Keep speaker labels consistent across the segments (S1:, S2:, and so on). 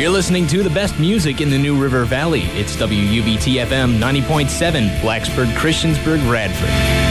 S1: You're listening to the best music in the New River Valley. It's WUBT-FM 90.7, Blacksburg, Christiansburg, Radford.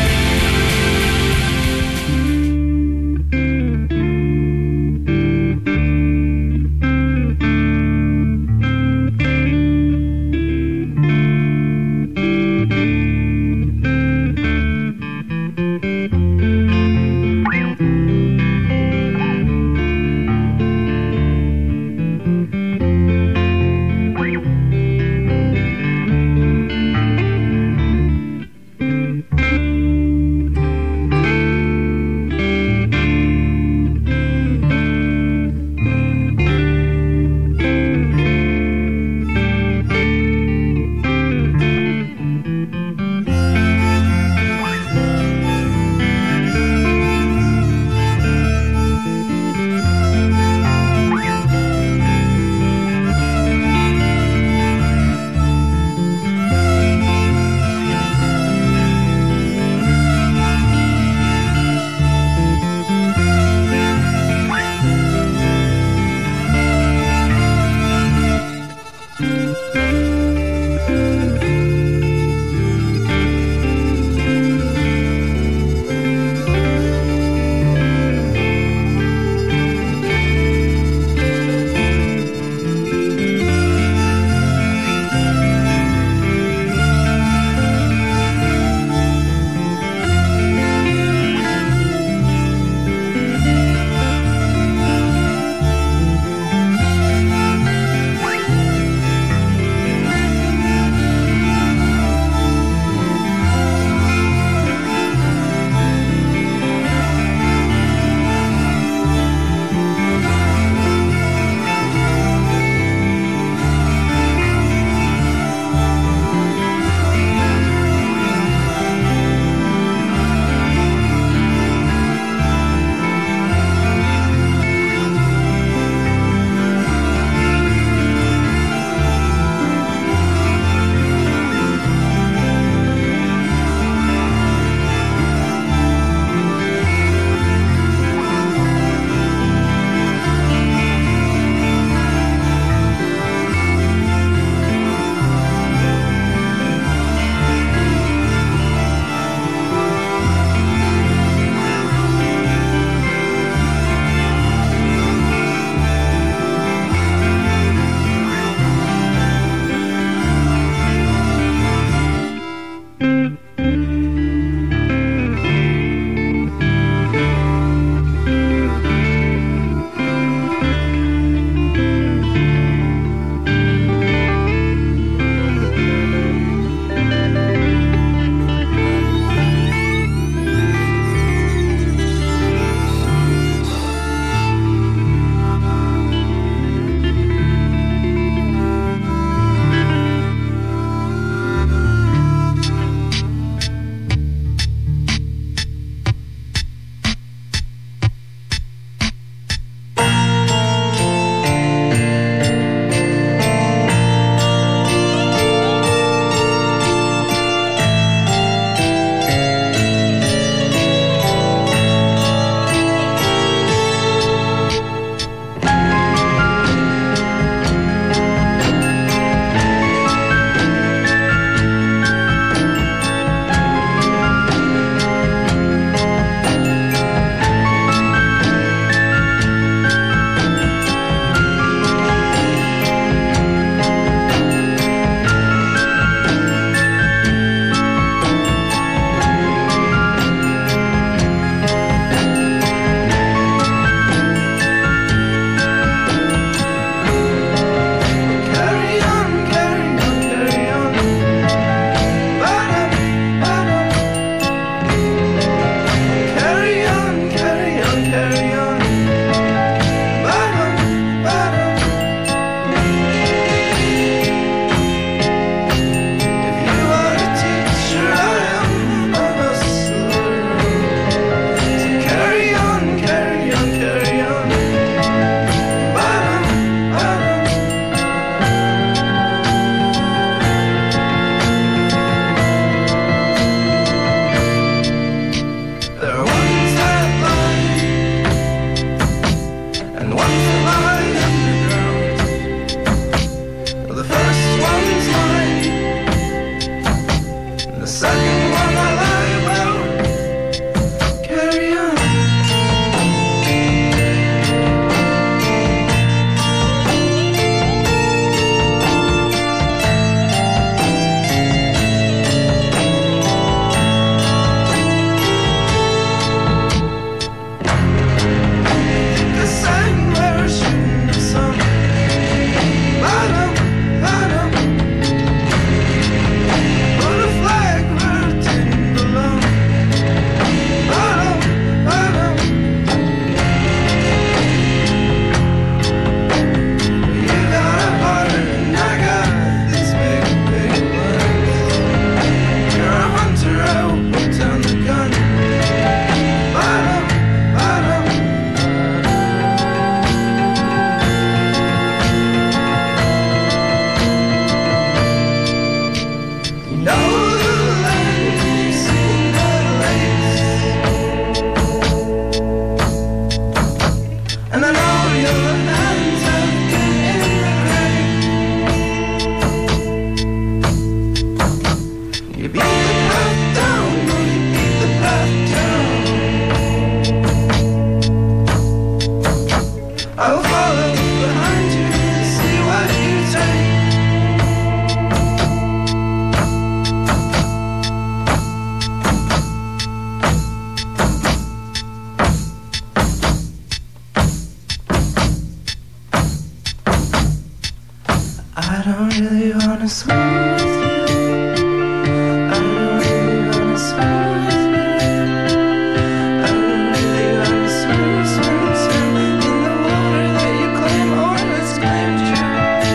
S2: I don't really wanna swim with you. I don't really wanna swim with you. I don't really wanna swim, swim, swim in the water that you claim, oh, let's claim you.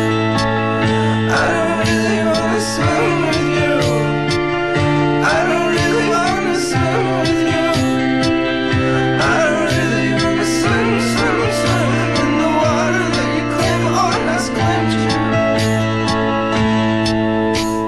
S2: I don't really wanna swim with you. I don't really wanna swim with you. I don't really wanna swim, swim, swim in the water that you claim, oh, let's claim you.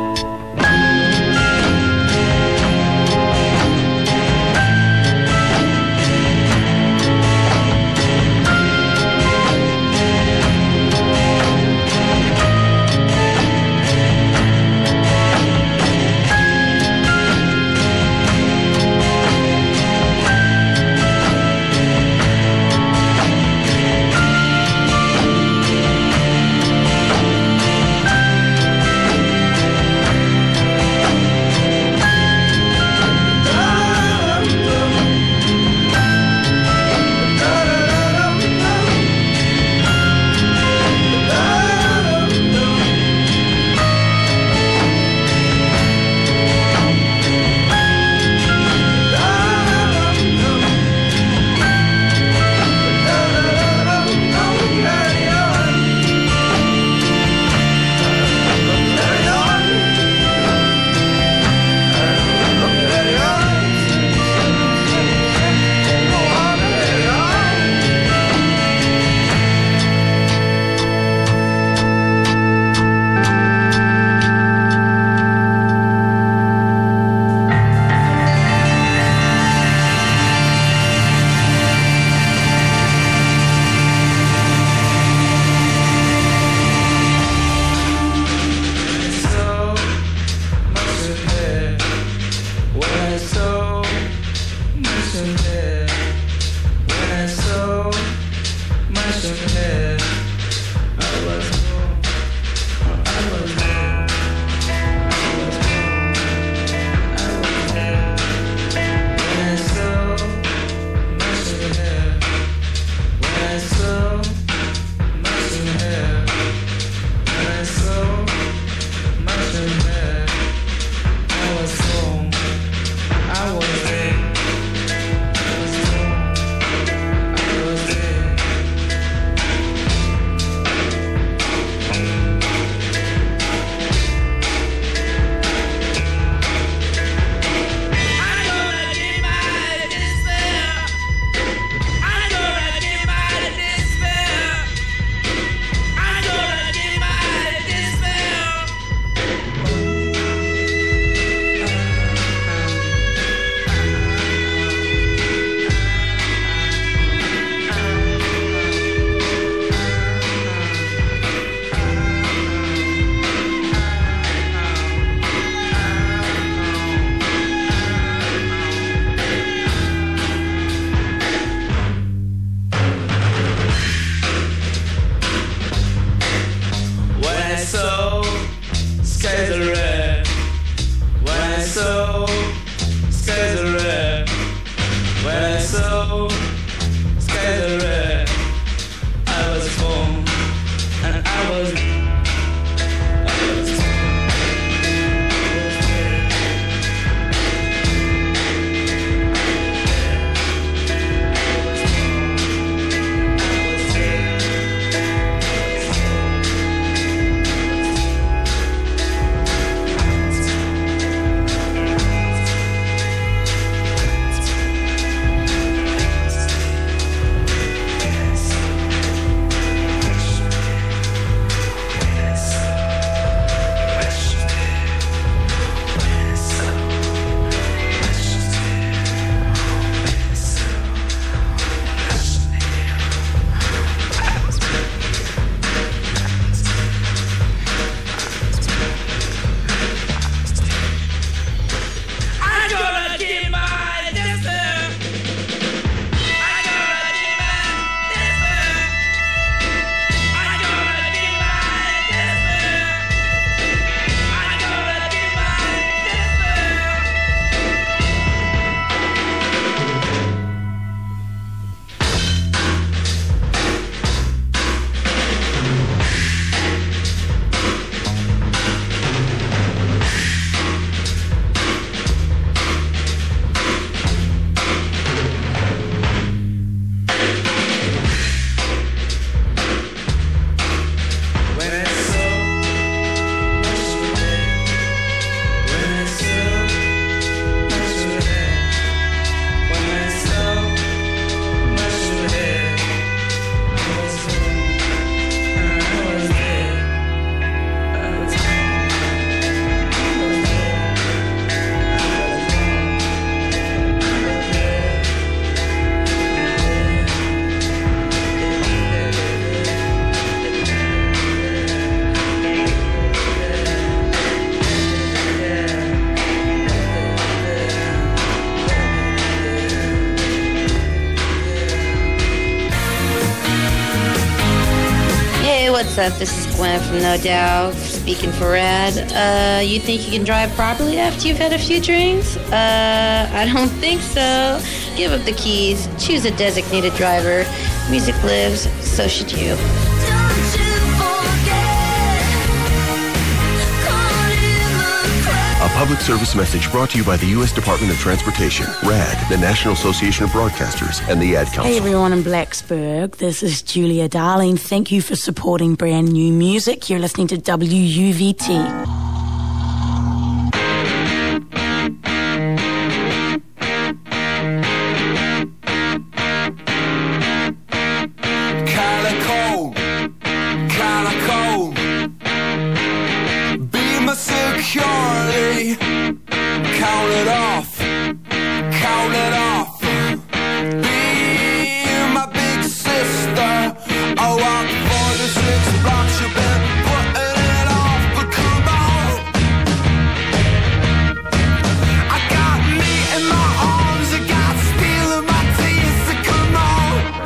S3: what's up? This is Gwen from No Doubt, speaking for Rad. You think you can drive properly after you've had a few drinks? I don't think so. Give up the keys, choose a designated driver. Music lives, so should you.
S4: A public service message brought to you by the U.S. Department of Transportation, RAD, the National Association of Broadcasters, and the Ad Council.
S5: Hey everyone in Blacksburg, this is Julia Darling. Thank you for supporting brand new music. You're listening to WUVT.
S6: Securely, count it off, count it off. Be my big sister. I walk 46 blocks, you've been putting it off, but come on. I got meat in my arms, I got steel in my teeth, so come on.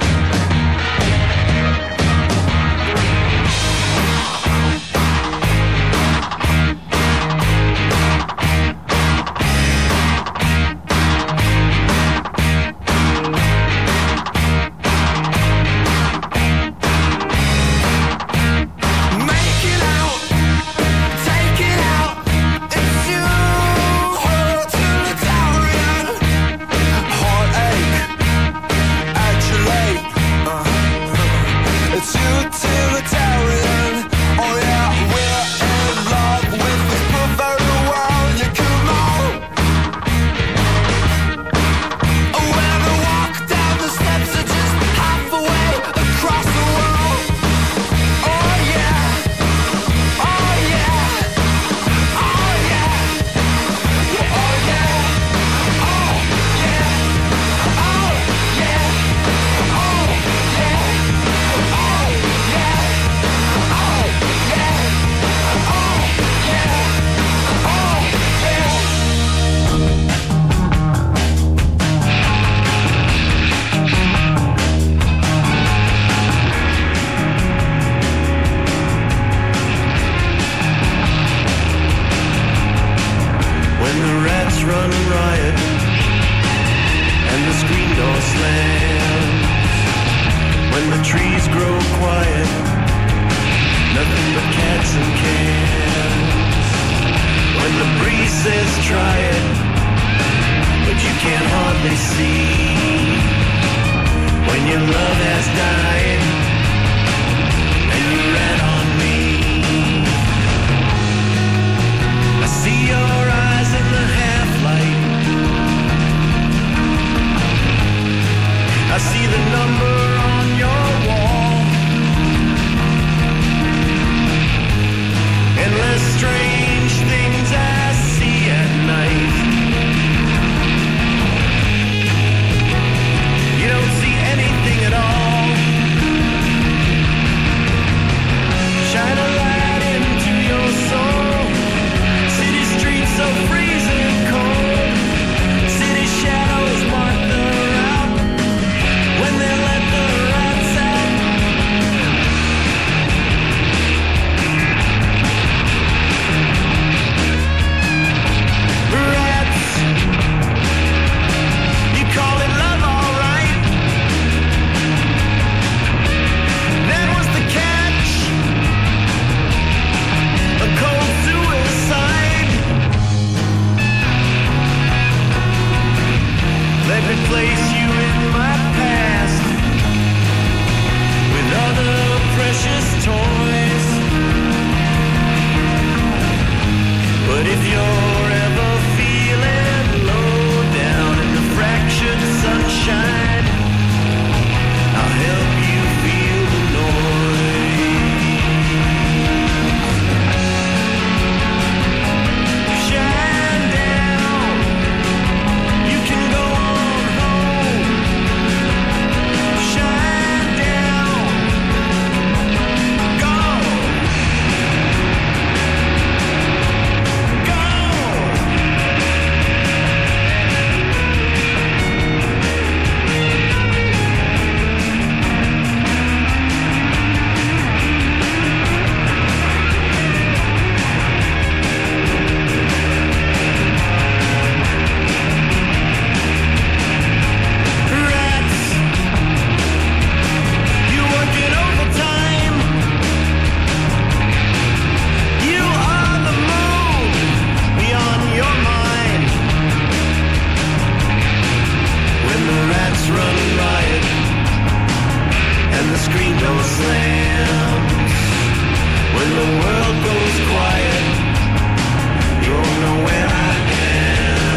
S2: the world goes quiet, you'll know when I am.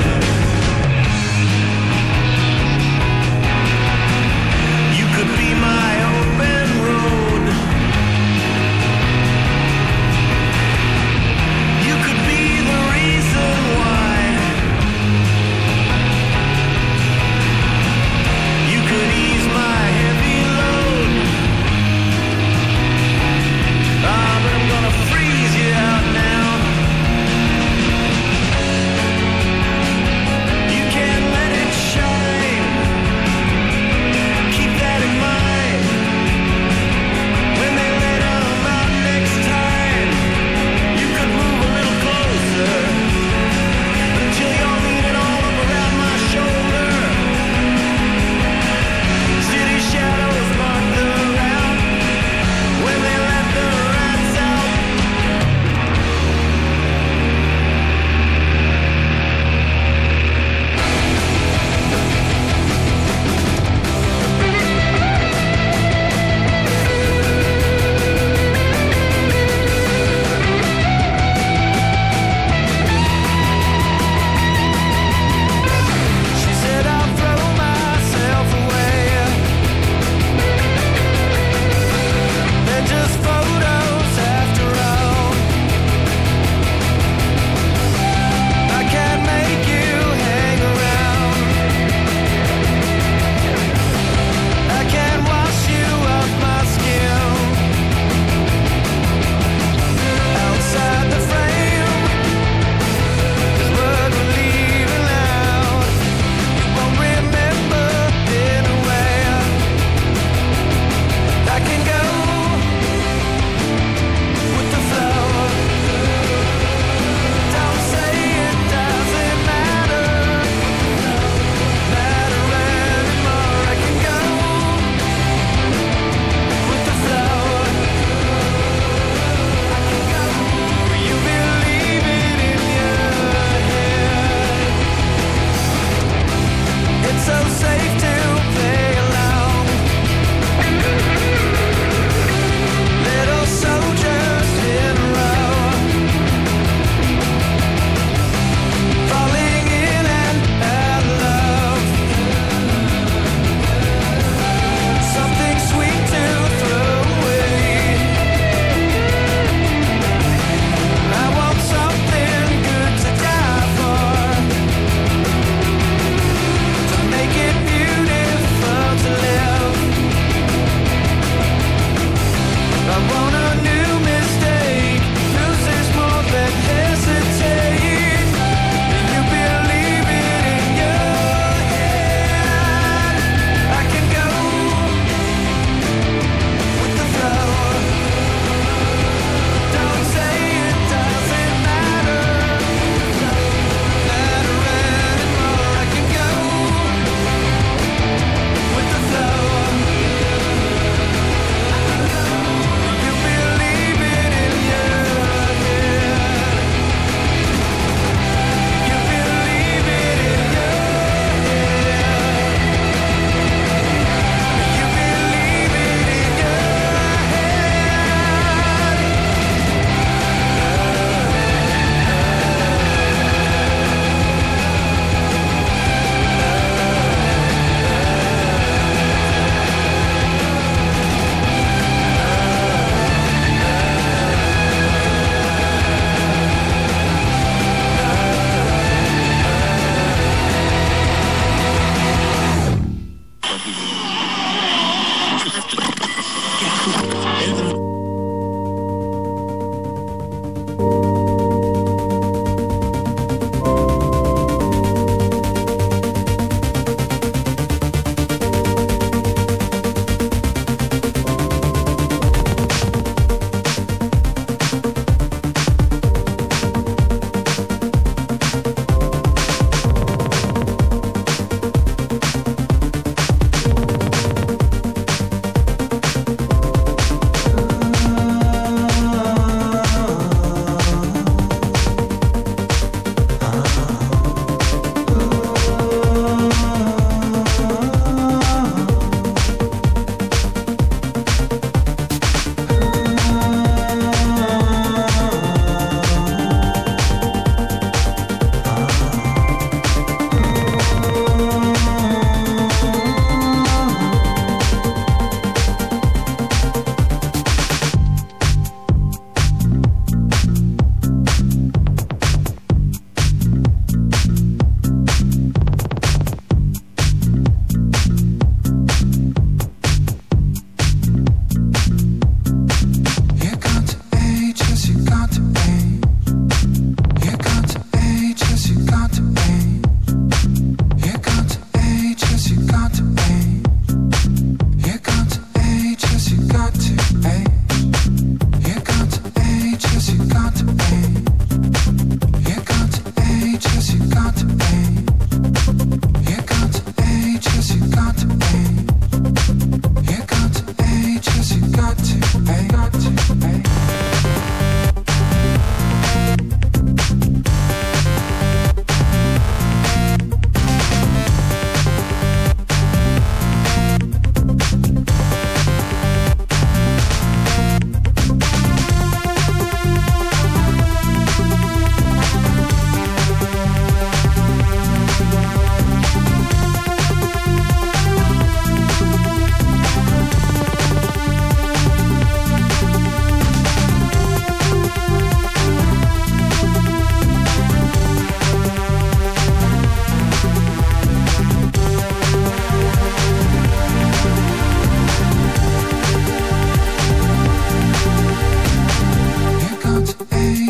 S2: You could be my open road. You could be the reason why. You could ease my heavy load. Ah, but I'm gonna freeze you out.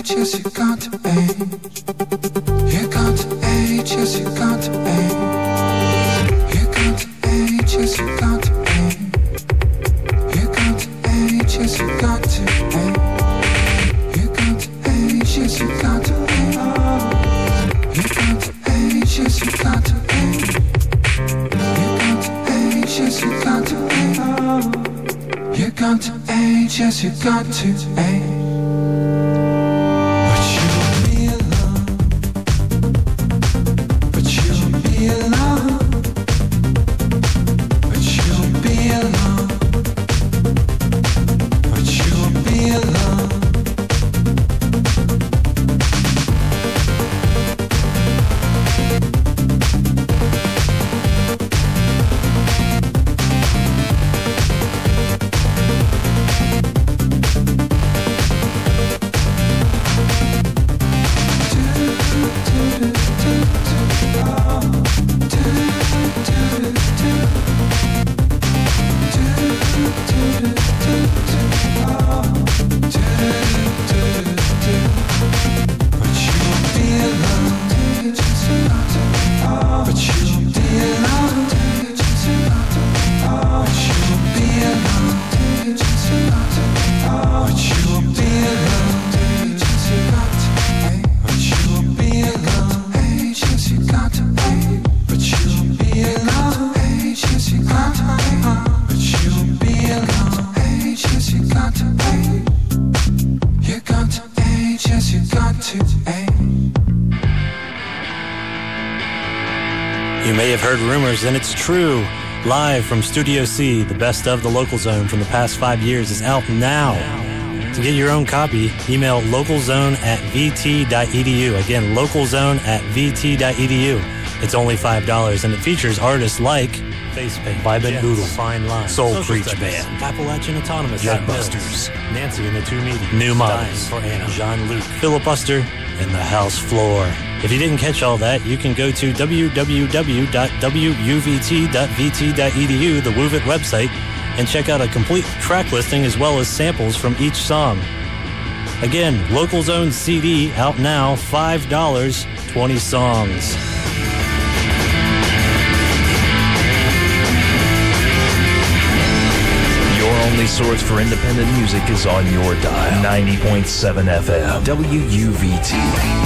S2: age, yes, you got to age. You got to age, yes, you got to age. You got to age, yes, you got to age. You got to age, yes, you got to age. You got to age, yes, you got to age. You got to age, yes, you got to age. You got to age, yes, you got to age. You got to age, yes, you got to age. But you'll be alone. But you'll be alone. But you'll be alone. But you'll be alone.
S7: You may have heard rumors, and it's true. Live from Studio C, the best of the Local Zone from the past 5 years is out now. To get your own copy, email localzone@vt.edu. Again, localzone@vt.edu. It's only $5, and it features artists like Facepaint, Vibe and Boodle, Fine Line, Soul Preach Band, Appalachian Autonomous, Jetbusters, Nancy and the Two Meetings, New Models, for Anna, Jean-Luc, Filibuster, and the House Floor. If you didn't catch all that, you can go to www.wuvt.vt.edu, the WUVIT website, and check out a complete track listing as well as samples from each song. Again, Local Zone CD out now, $5, 20 songs.
S8: Your only source for independent music is on your dial. 90.7 FM, WUVT.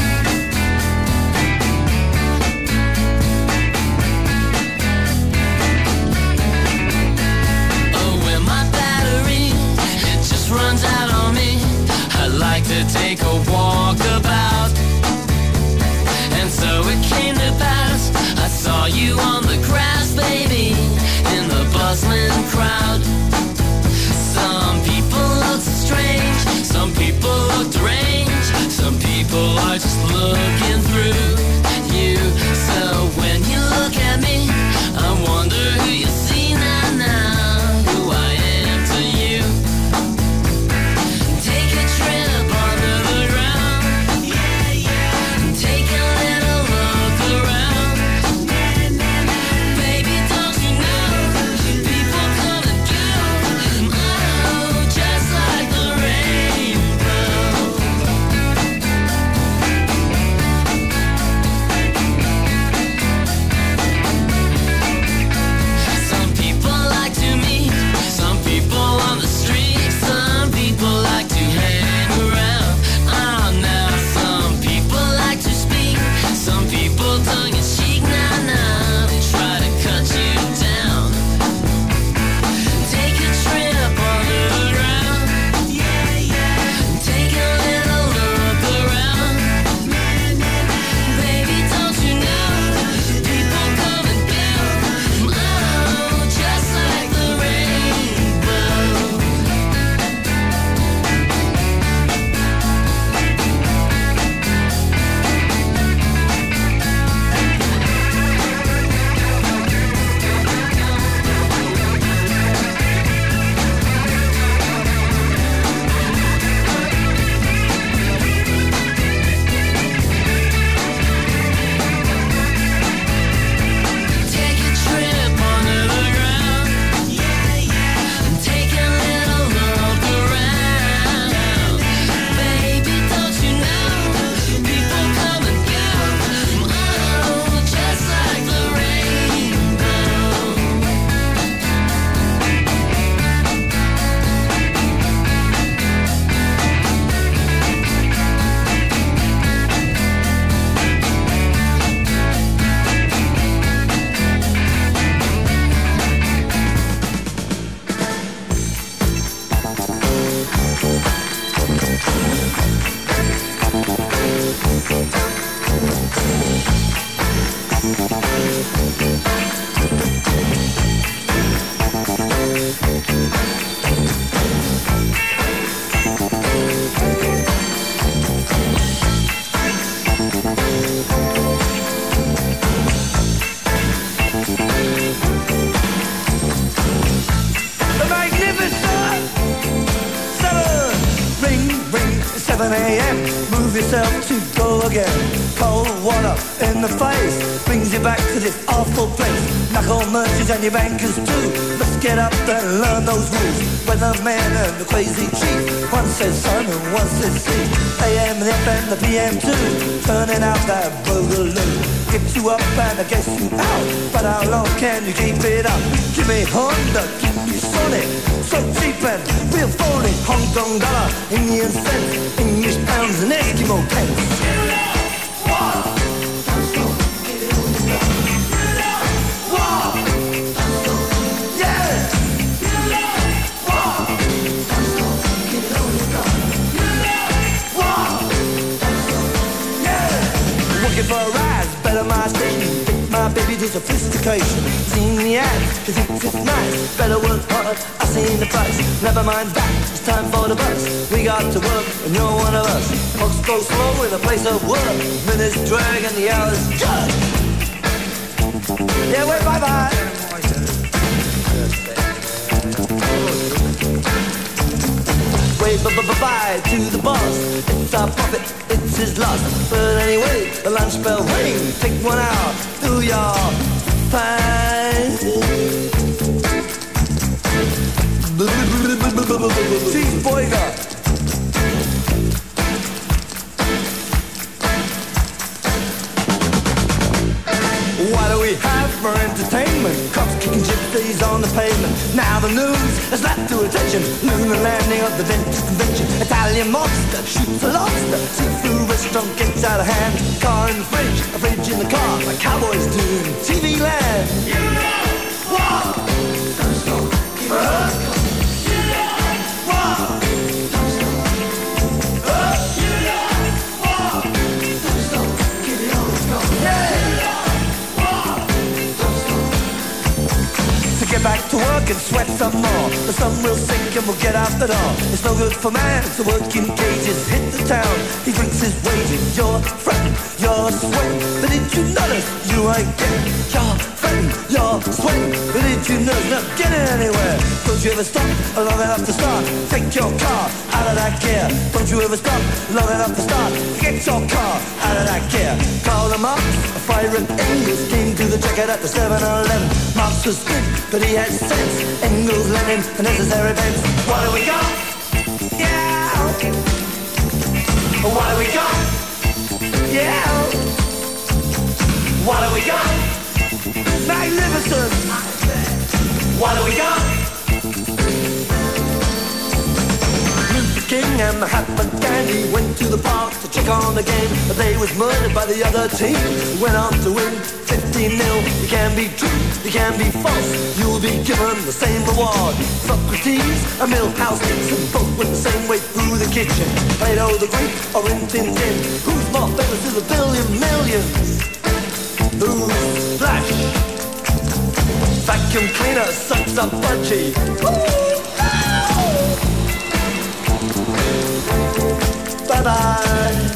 S9: To take a walk about, and so it came to pass I saw you on the grass, baby, in the bustling crowd. Some people look strange, some people look deranged, some people are just looking through you. So when you look at me, I wonder who you see now, who I am to you. Take a trip under the ground.
S10: 7 a.m. Move yourself to go again. Cold water in the face brings you back to this awful place. Knuckle merchants and your bankers too. Let's get up and learn those rules. Weatherman and the crazy chief. One says sun and one says sea. AM and FM, the PM too. Turning out that boogaloo. Get you up and I guess you out. But how long can you keep it up? Give me Honda, give me Sonic. So cheap and real phony. Hong Kong dollar, Indian cents, English pounds and Eskimo pence. For a rise, better my station. Take my baby to sophistication. Seen the ads, cause it's nice. Better work hard, I seen the price. Never mind that, it's time for the bus. We got to work, and you're one of us. Folks go slow in a place of work. Minutes drag and the hours judge. Yeah, wait, bye-bye. Wave bye-bye to the boss. It's our profit, it's his loss. But anyway, the lunch bell ring. Take 1 hour, do your fine. Cheeseburger. What do we have for entertainment? Cops kicking gypsies on the pavement. Now the news has left to attention. Lunar landing of the dentist convention. Italian monster shoots a lobster. Seafood restaurant gets out of hand. Car in the fridge, a fridge in the car. Like cowboys do in TV land. You know what? Don't stop, keep it up. You know what? Don't stop. You know what? Don't stop, keep it on. Yeah. Get back to work and sweat some more. The sun will sink and we'll get out the door. It's no good for man to work in cages. Hit the town, he drinks his wages. You're fretting, you're sweating. But did you notice you ain't getting? You're fretting, you're sweating. But did you notice not getting anywhere? Don't you ever stop long enough to start? Take your car out of that gear. Don't you ever stop long enough to start? Get your car out of that gear. Call them up, a fire and Engels came to the jacket at the 7-Eleven. Marx was good, but he had sense. Engels, Lenin, and necessary events. What do we got? Yeah. What do we got? Yeah. What do we got? Magnificent. What do we got? Luther King and Mahatma Gandhi went to the park to check on the game, but they was murdered by the other team. Went on to win 15-0. You can be true, you can be false. You'll be given the same reward. Socrates and Milhouse Nixon both went the same way through the kitchen. Plato the Greek or Rin Tin Tin. Who's more famous to the billion millions? Who's Flash? Vacuum cleaner sucks up budgie. Bye-bye.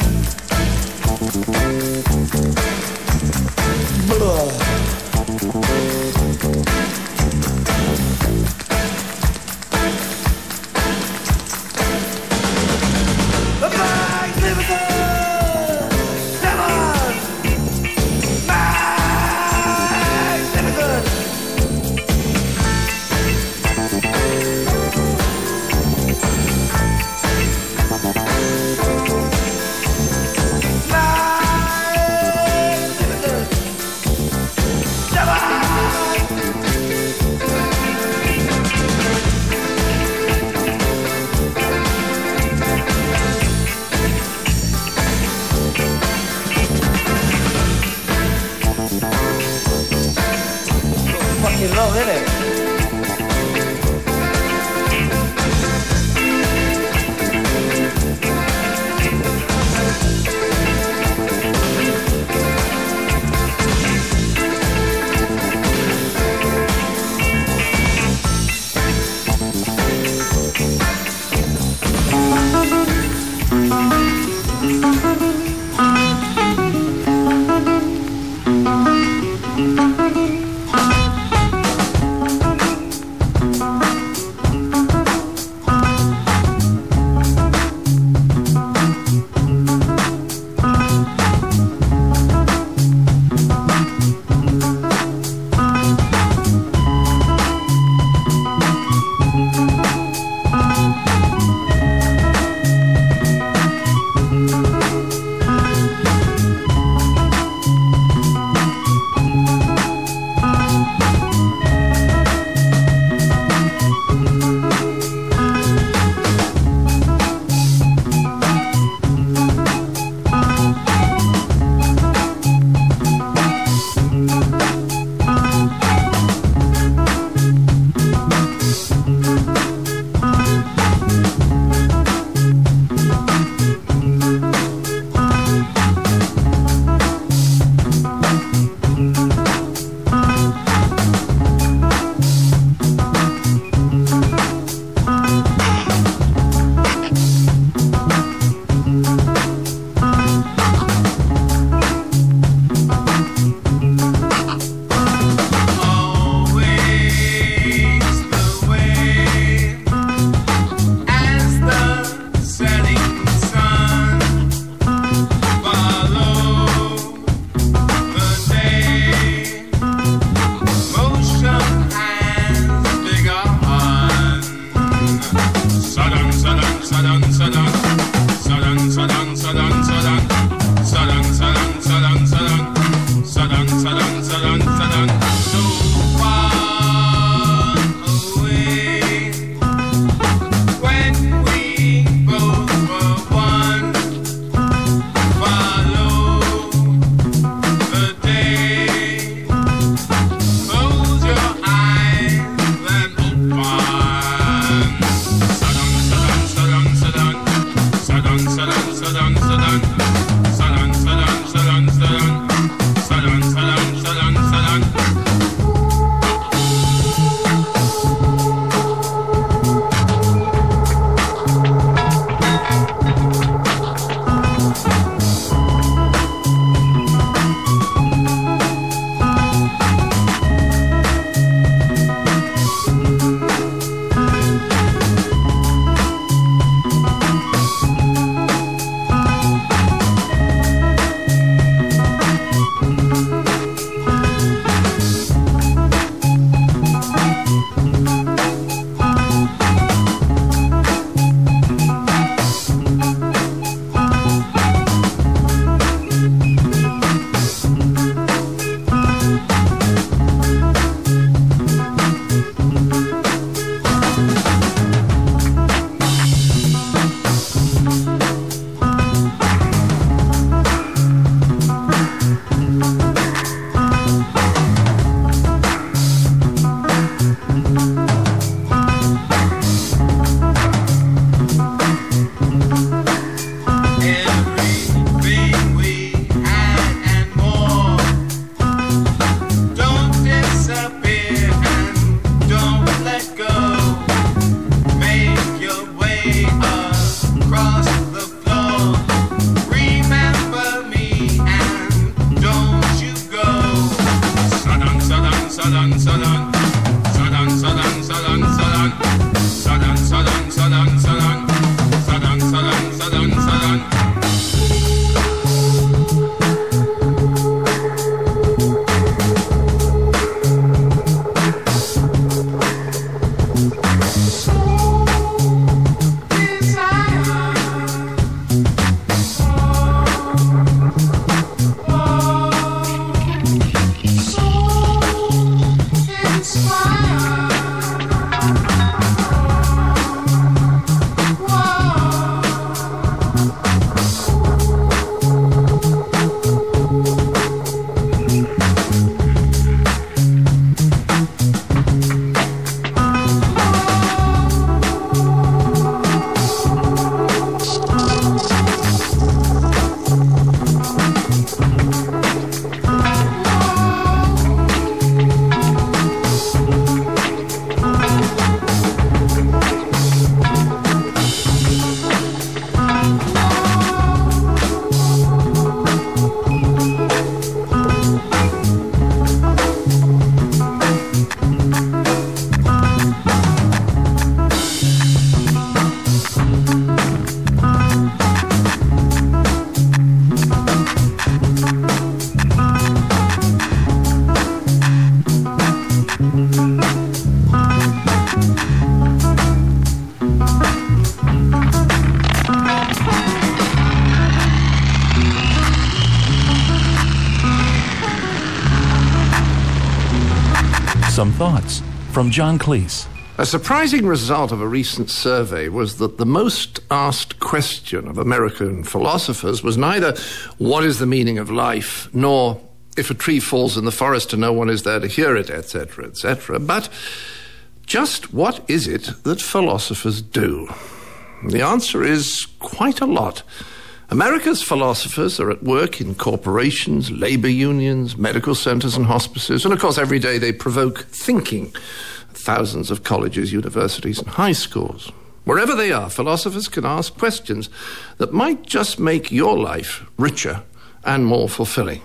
S8: Some thoughts from John Cleese.
S11: A surprising result of a recent survey was that the most asked question of American philosophers was neither what is the meaning of life, nor if a tree falls in the forest and no one is there to hear it, etc., but just what is it that philosophers do? The answer is quite a lot. America's philosophers are at work in corporations, labor unions, medical centers and hospices, and of course every day they provoke thinking at thousands of colleges, universities and high schools. Wherever they are, philosophers can ask questions that might just make your life richer and more fulfilling.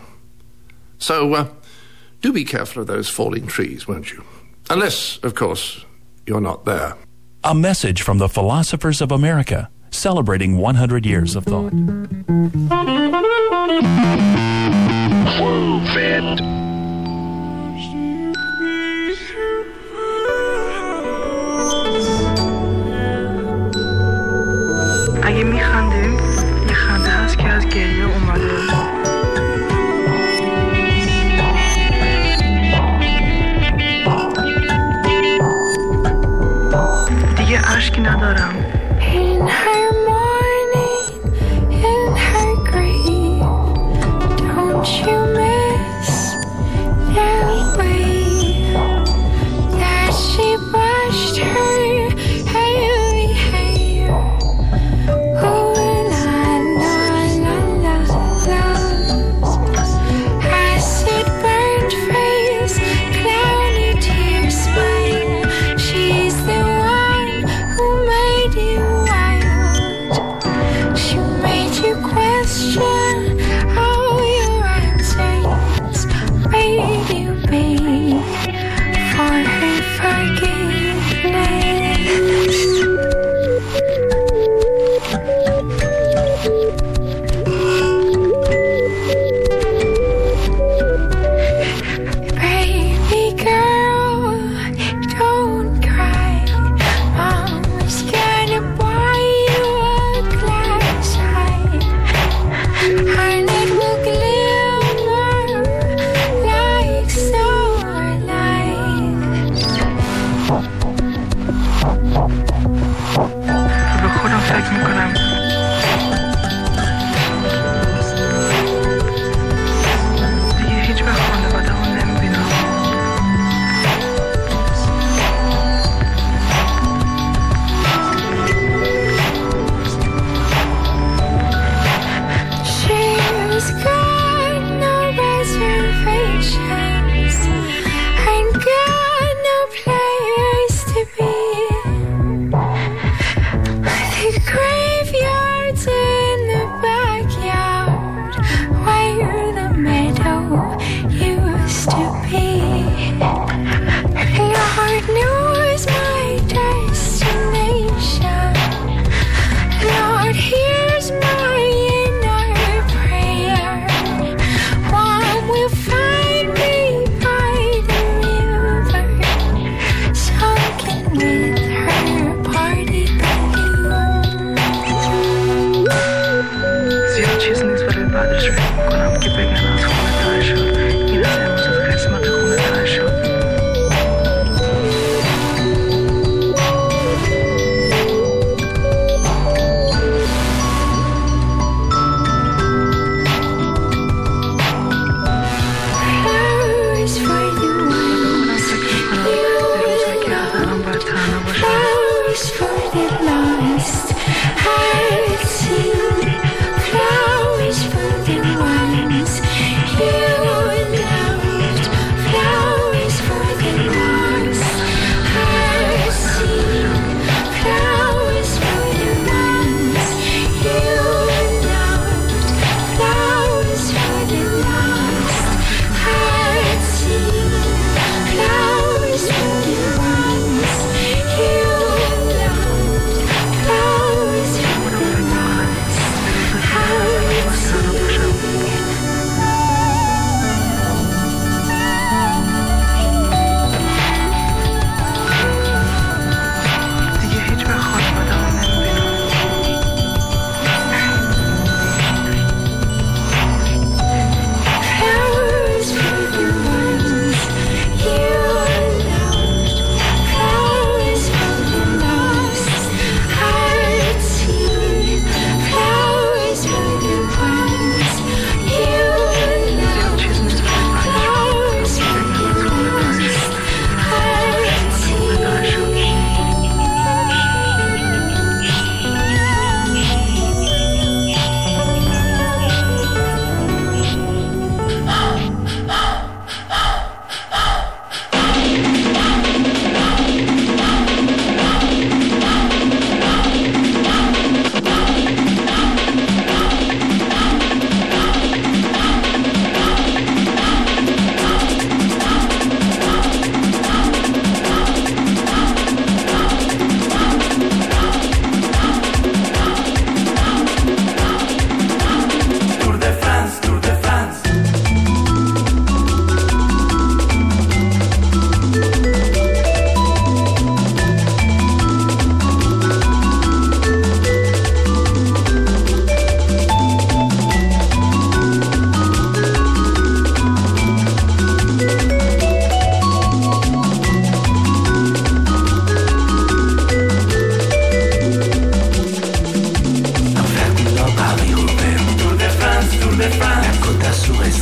S11: So do be careful of those falling trees, won't you? Unless, of course, you're not there.
S8: A message from the Philosophers of America, celebrating 100 years of thought.
S12: Prove it.
S13: اگه میخنده یه خنده هست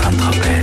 S12: Saint-Tropez.